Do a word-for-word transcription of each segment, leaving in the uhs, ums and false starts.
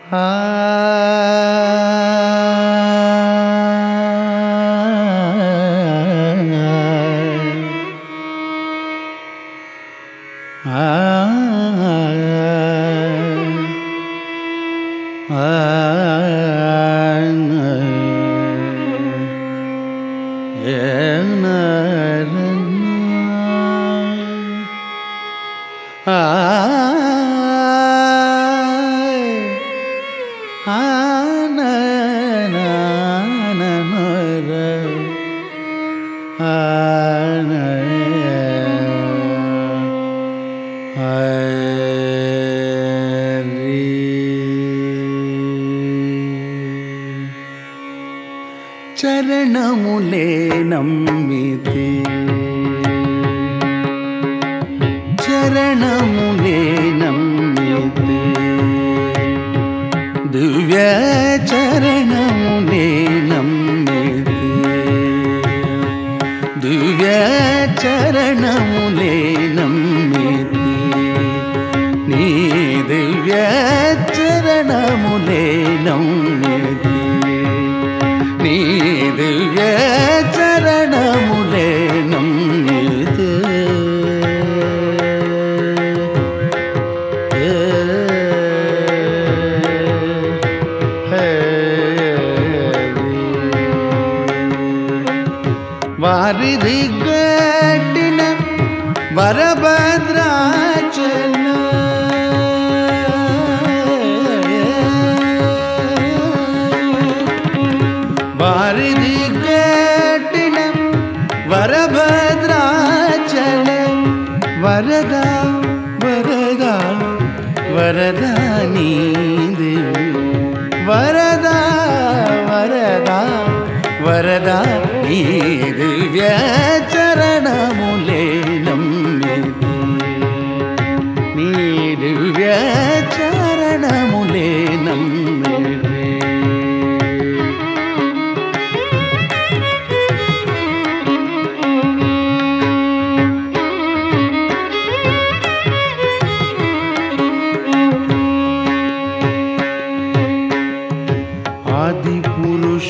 ఆ చరణములే నమ్మితే చరణములే నమ్మితే దివ్య చరణములే నమ్మితే దివ్య చరణములే నమ్మితే నీ దివ్య చరణములే నమ్మితే నీ దివ్య చరణములే నమ్మితే వారిది గట్టిన వరభద్రాచల వారిది గట్టిన వరభద్రాచల వరద వరద వరద నీది వరద వరద వరద నీ దివ్య చరణములే నమ్మితే నీ దివ్య చరణములే నమ్మితే ఆది పురుష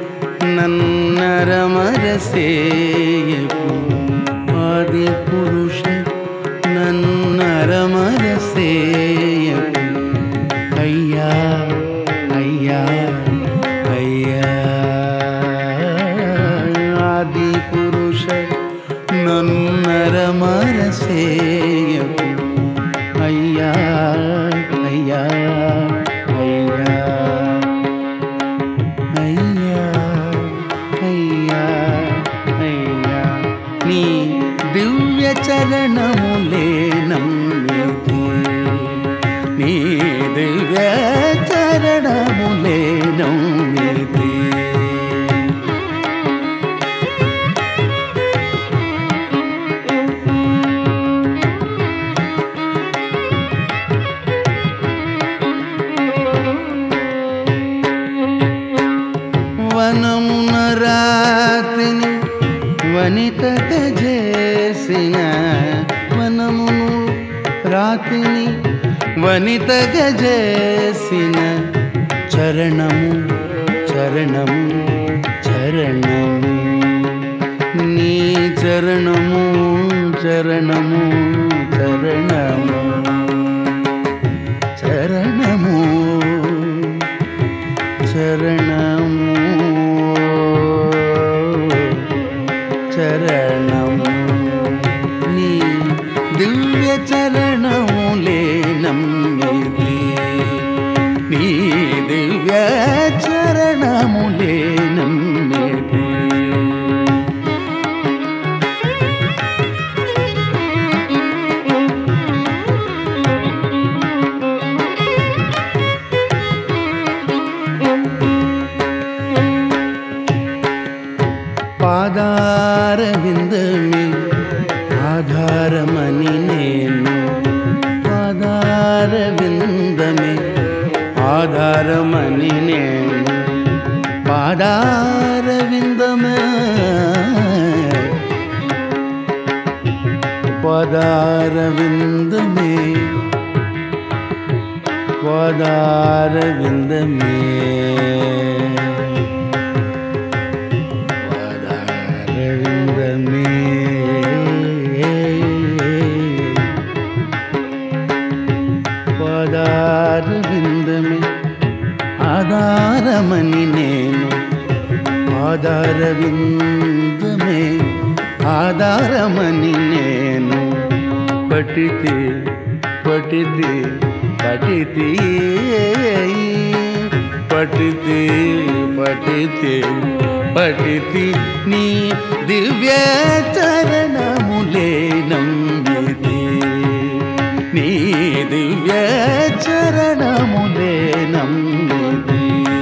నన్నరమరసేయకు ఆది పురుష నన్నరమరసేయకు అయ్యా అయ్యా అయ్యా ఆది పురుష నన్నరమరసేయకు అయ్యా అయ్యా అయ్యా అయ్యా అయ్యా అయ్యా నీ దివ్య చరణములే నమ్మితే నీ దివ్య చరణములే నమ్మితే వనమున రాతిని వనితగ చేసిన వనమును రాతిని వనితగ చేసిన చరణము చరణము చరణము నీ చరణము చరణము చరణము చరణము చరణము చరణము నీ దివ్య చరణములే నమ్మితే నీ దివ్య చరణములే నమ్మితే పాదారవిందమే ఆధారమని నేను పాదారవిందమే ఆధారమని నేను పాదారవిందమే పాదారవిందమే పాదారవిందమే పాదారవిందమే పాదారవిందమే పాదారవిందమే ఆధారమని నేను పాదారవిందమే ఆధారమని నేను పఠితే పఠితే పఠితే పఠితే పఠితే పఠితి నీ దివ్య చరణములే నమ్మితే నీ దివ్య చరణములే నమ్మితే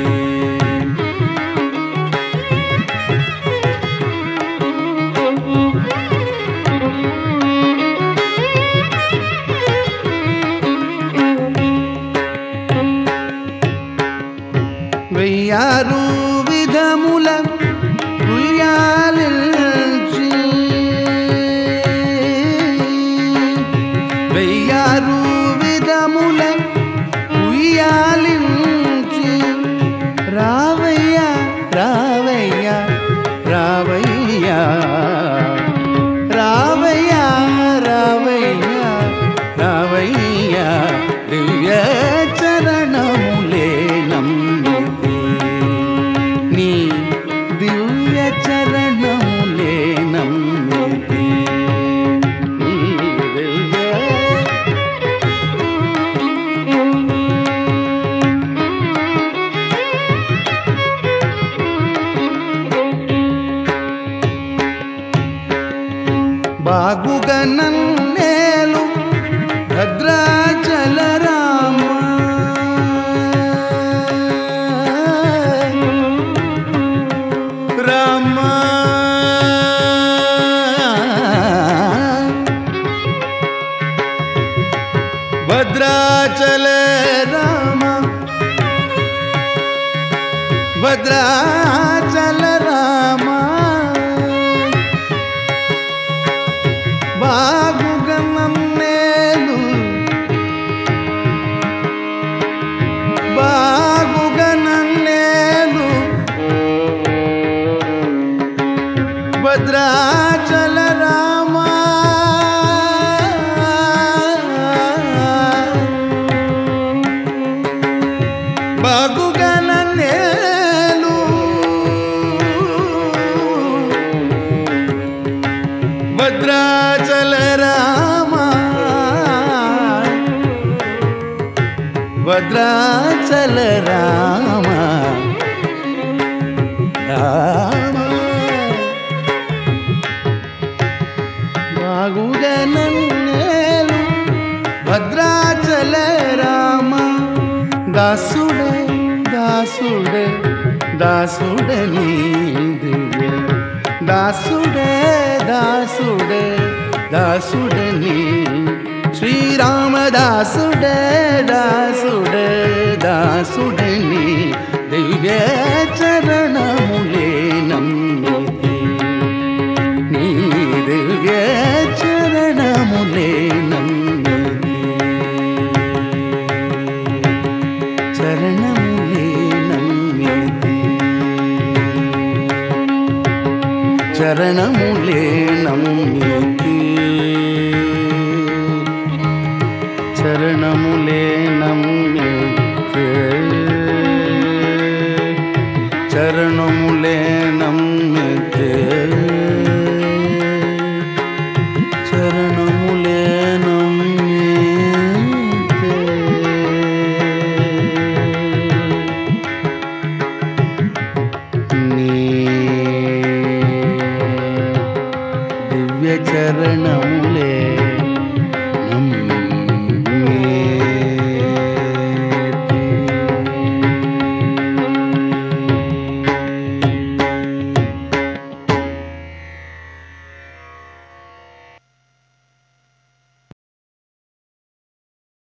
వెయ్యారు విధముల ఉయ్యాలించి వెయ్యారు విధముల ఉయ్యాలించి రావయ్య రావయ్య రావయ్య రావయ్య రావయ్య రావయ్య దివ్య చరణములే నమ్మితే నీ దివ్య చరణములే నమ్మితే నీ దివ్య బాగుగా నన్నేలు భద్రాచల రామ రామ భద్రాచల రామ భద్రాచల రామ బాగుగా నన్నేలు బాగుగా నన్నేలు భద్రాచల రామ బాగుగా నన్నేలు భద్రాచల రామ భద్రాచల రామ రామ బాగుగా నన్నేలు భద్రాచల రామ దాసుడే దాసుడే దాసుడే నీ దివ్య దాసుడే దాసుడే దాసుడే నీ శ్రీరామదాసుడే దాసుడే దాసుడే నీ దివ్య చరణములే నమ్మితే నీ దివ్య చరణములే నమ్మితే చరణములే నమ్మితే చరణములే నమ్మితే చరణములే నమ్మితే చరణములే నమ్మితే చరణములే నమ్మితే నీ దివ్య చరణములే